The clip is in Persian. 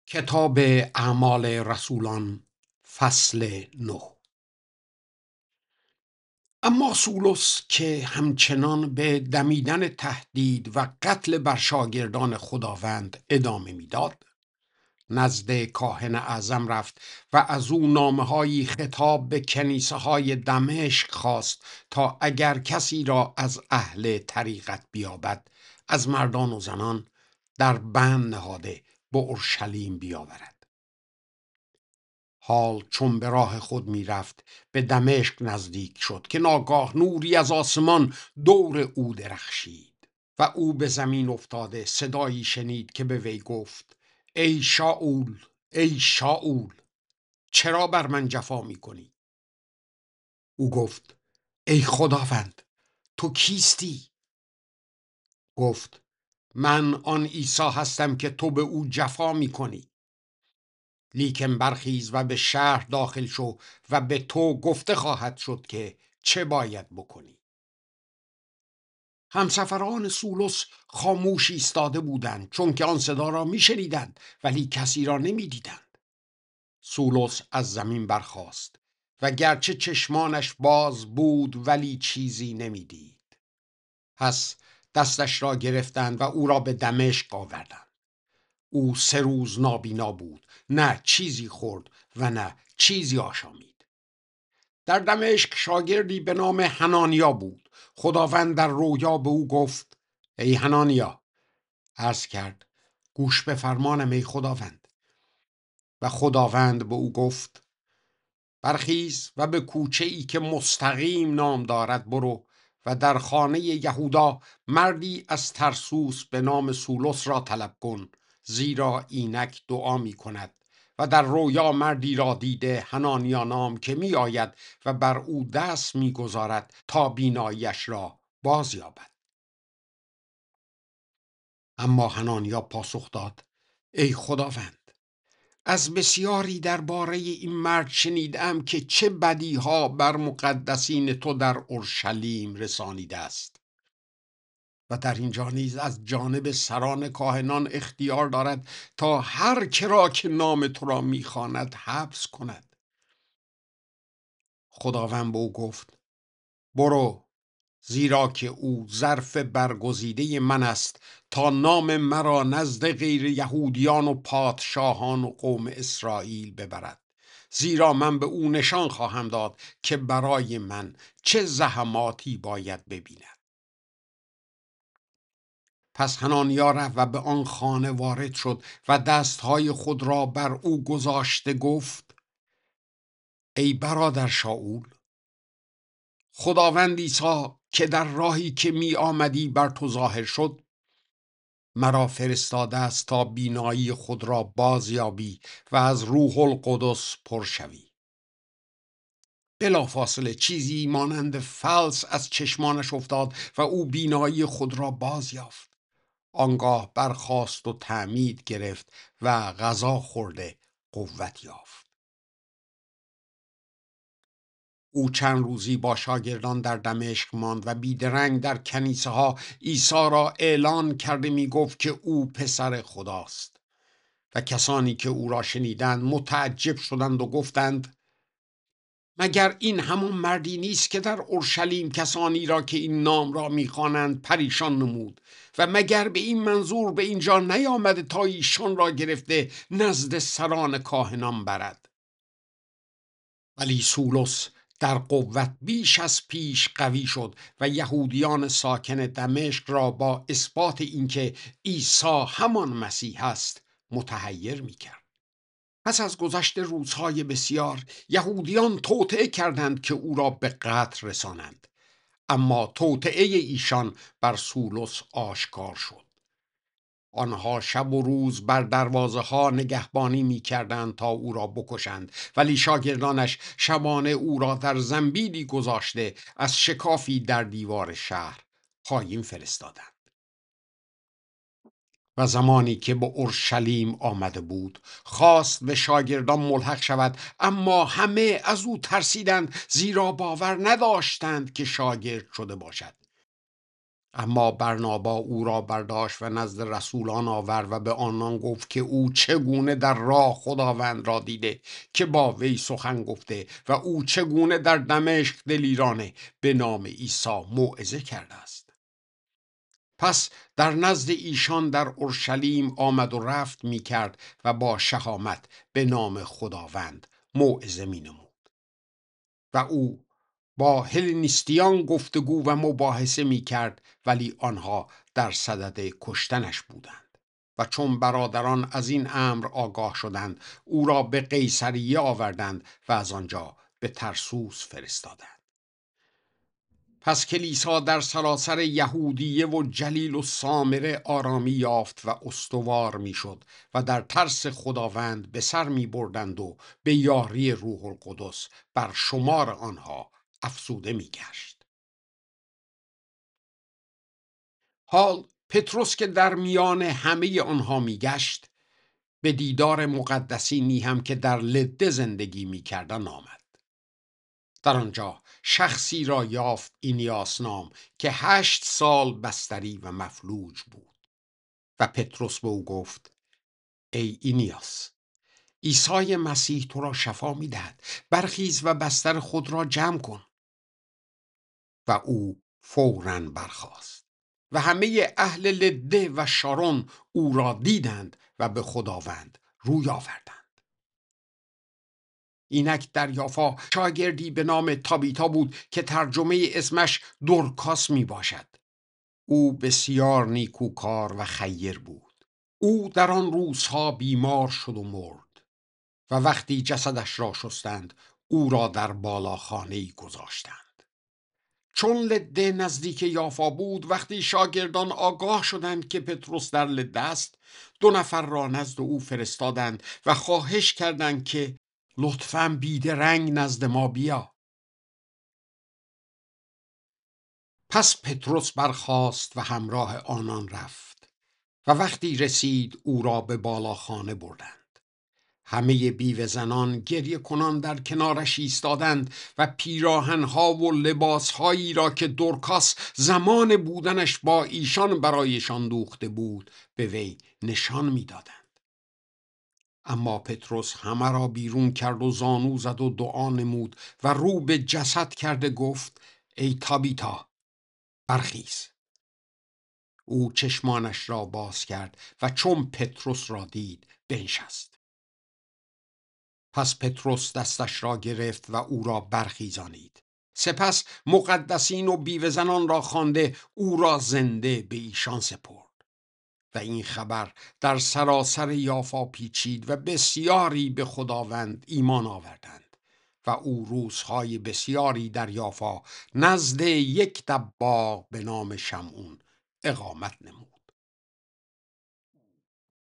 کتاب اعمال رسولان فصل 9. اما سولس که همچنان به دمیدن تهدید و قتل بر شاگردان خداوند ادامه میداد، نزد کاهن اعظم رفت و از او نامه‌هایی خطاب به کنیسه های دمشق خواست تا اگر کسی را از اهل طریقت بیابد از مردان و زنان در بند نهاده به اورشلیم بیاورد. حال چون به راه خود می رفت به دمشق نزدیک شد که ناگاه نوری از آسمان دور او درخشید و او به زمین افتاده صدایی شنید که به وی گفت: ای شاول، ای شاول، چرا بر من جفا می کنی؟ او گفت: ای خداوند، تو کیستی؟ گفت: من آن عیسی هستم که تو به او جفا می کنی. لیکن برخیز و به شهر داخل شو و به تو گفته خواهد شد که چه باید بکنی. همسفران سولس خاموش ایستاده بودند، چون که آن صدا را می شنیدند ولی کسی را نمی دیدند. سولس از زمین برخاست و گرچه چشمانش باز بود ولی چیزی نمی دید. پس دستش را گرفتند و او را به دمشق آوردند. او 3 روز نابینا بود، نه چیزی خورد و نه چیزی آشامید. در دمشق شاگردی به نام حنانیا بود. خداوند در رویا به او گفت: ای حنانیا. عرض کرد: گوش به فرمانم ای خداوند. و خداوند به او گفت: برخیز و به کوچه ای که مستقیم نام دارد برو و در خانه یهودا مردی از ترسوس به نام سولس را طلب کن، زیرا اینک دعا می کند و در رویا مردی را دیده حنانیا نام که می آید و بر او دست می گذارد تا بیناییش را باز یابد. اما حنانیا پاسخ داد: ای خداوند، از بسیاری درباره این مرد شنیدم که چه بدیها بر مقدسین تو در اورشلیم رسانیده است و در اینجا نیز از جانب سران کاهنان اختیار دارد تا هر کرا که نام تو را میخواند حبس کند. خداوند به او گفت: برو، زیرا که او ظرف برگزیده من است تا نام مرا نزد غیر یهودیان و پادشاهان و قوم اسرائیل ببرد، زیرا من به او نشان خواهم داد که برای من چه زحماتی باید ببیند. پس حنانیا رفت و به آن خانه وارد شد و دستهای خود را بر او گذاشته گفت: ای برادر شاول، خداوند عیسی که در راهی که می آمدی بر تو ظاهر شد، مرا فرستاده است تا بینایی خود را بازیابی و از روح القدس پر شوی. بلافاصله چیزی مانند فلس از چشمانش افتاد و او بینایی خود را باز یافت. آنگاه برخاست و تعمید گرفت و غذا خورده قوت یافت. او چند روزی با شاگردان در دمشق ماند و بیدرنگ در کنیسه ها عیسی را اعلان کرده می گفت که او پسر خداست. و کسانی که او را شنیدند متعجب شدند و گفتند: مگر این همون مردی نیست که در اورشلیم کسانی را که این نام را میخوانند پریشان نمود و مگر به این منظور به اینجا نیامده تا ایشان را گرفته نزد سران کاهنان برد؟ ولی سولس در قوت بیش از پیش قوی شد و یهودیان ساکن دمشق را با اثبات اینکه عیسی همان مسیح است متحیر میکرد. پس از گذشت روزهای بسیار یهودیان توطئه کردند که او را به قتل رسانند، اما توطئه ایشان بر سولس آشکار شد. آنها شب و روز بر دروازه ها نگهبانی می کردند تا او را بکشند، ولی شاگردانش شبانه او را در زنبیلی گذاشته از شکافی در دیوار شهر پایین فرستادند. و زمانی که به اورشلیم آمده بود خواست به شاگردان ملحق شود، اما همه از او ترسیدند، زیرا باور نداشتند که شاگرد شده باشد. اما برنابا او را برداشت و نزد رسولان آورد و به آنان گفت که او چگونه در راه خداوند را دیده که با وی سخن گفته و او چگونه در دمشق دلیرانه به نام عیسی موعظه کرده است. پس در نزد ایشان در اورشلیم آمد و رفت می کرد و با شهامت به نام خداوند موعظه می نمود. و او با هلنیستیان گفتگو و مباحثه می کرد، ولی آنها در صدد کشتنش بودند. و چون برادران از این امر آگاه شدند، او را به قیصریه آوردند و از آنجا به ترسوس فرستادند. پس کلیسا در سراسر یهودیه و جلیل و سامره آرامی یافت و استوار می شد و در ترس خداوند به سر می بردند و به یاری روح القدس بر شمار آنها افزوده می گشت. حال پتروس که در میان همه آنها می گشت، به دیدار مقدسینی هم که در لده زندگی می کردن آمد. در آنجا شخصی را یافت، اینیاس نام، که 8 سال بستری و مفلوج بود. و پتروس به او گفت: ای اینیاس، عیسی مسیح تو را شفا می دهد، برخیز و بستر خود را جمع کن. و او فوراً برخاست و همه اهل لده و شارون او را دیدند و به خداوند روی آوردند. اینک در یافا شاگردی به نام تابیتا بود که ترجمه اسمش دورکاس می باشد. او بسیار نیکوکار و خیر بود. او در آن روزها بیمار شد و مرد و وقتی جسدش را شستند، او را در بالاخانه‌ای گذاشتند. چون لده نزدیک یافا بود، وقتی شاگردان آگاه شدند که پتروس در لده است، 2 نفر را نزد او فرستادند و خواهش کردند که لطفاً بیدرنگ نزد ما بیا. پس پتروس برخاست و همراه آنان رفت و وقتی رسید او را به بالاخانه بردند. همه بیوه زنان گریه کنان در کنارش ایستادند و پیراهنها و لباسهایی را که دورکاس زمان بودنش با ایشان برایشان دوخته بود به وی نشان میدادند. اما پتروس همه را بیرون کرد و زانو زد و دعا نمود و رو به جسد کرده گفت: ای تابیتا، برخیز. او چشمانش را باز کرد و چون پتروس را دید بنشست. پس پتروس دستش را گرفت و او را برخیزانید. سپس مقدسین و بیوه زنان را خوانده او را زنده به ایشان سپرد. و این خبر در سراسر یافا پیچید و بسیاری به خداوند ایمان آوردند و او روزهای بسیاری در یافا نزد یک دباغ به نام شمعون اقامت نمود.